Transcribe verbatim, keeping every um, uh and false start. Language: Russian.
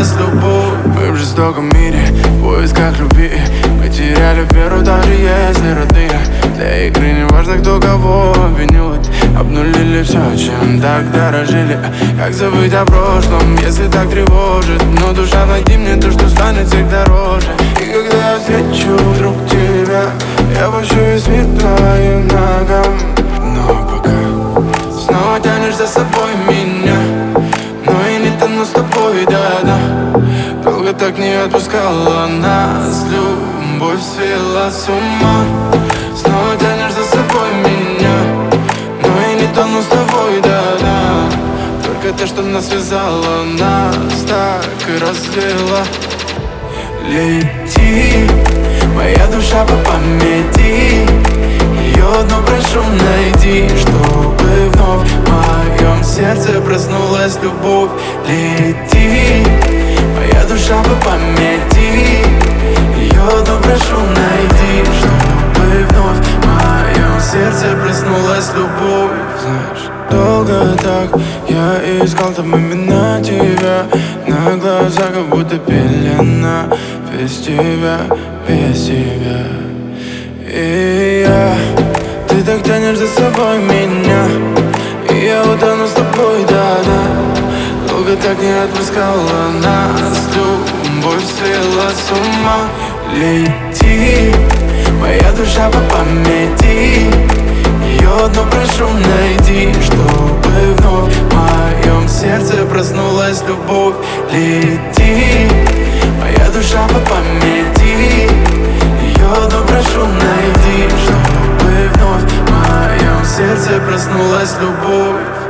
проснулась любовь. Мы в жестоком мире, в поисках любви. Мы теряли веру, даже если родные. Для игры не важно, кто кого обвинит. Обнулили все, чем так дорожили. Как забыть о прошлом, если так тревожит? Но душа, найди мне то, что станет всех дороже. И когда я встречу вдруг тебя, я пущу весь мир твоим ногам. Но пока снова тянешь за собой меня, но и не тону с тобой, да-да. Долго так не отпускала нас любовь, свела с ума. Снова тянешь за собой меня, но и не тону с тобой, да-да. Только то, что нас связало, нас так и развела. Лети, моя душа по памяти, ее одну прошу найди, чтобы вновь в моем сердце проснулась любовь. Лети, моя душа по памяти, ее одну прошу найди, чтобы вновь в моем сердце проснулась любовь. Знаешь, долго так я искал там именно тебя, на глазах как будто пелена. Без тебя, без тебя. И я, ты так тянешь за собой меня, и я утону с тобой, да-да. Долго так не отпускала нас любовь, свела с ума. Лети, моя душа по памяти, ее одну прошу найди, чтобы вновь в моем сердце проснулась любовь. Лети, моя душа по памяти, ее одну прошу найди, чтобы вновь в моем сердце проснулась любовь.